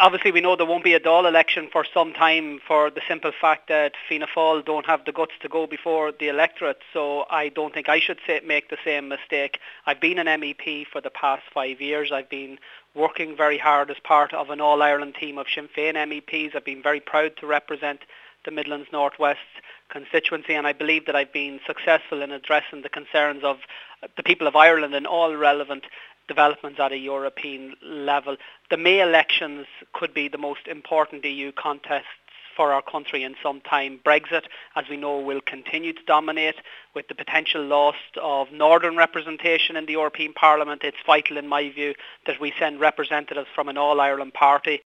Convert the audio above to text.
Obviously, we know there won't be a Dáil election for some time for the simple fact that Fianna Fáil don't have the guts to go before the electorate, so I don't think I should make the same mistake. I've been an MEP for the past 5 years. I've been working very hard as part of an All-Ireland team of Sinn Féin MEPs. I've been very proud to represent the Midlands North West constituency, and I believe that I've been successful in addressing the concerns of the people of Ireland in all relevant developments at a European level. The May elections could be the most important EU contests for our country in some time. Brexit, as we know, will continue to dominate with the potential loss of northern representation in the European Parliament. It's vital, in my view, that we send representatives from an all-Ireland party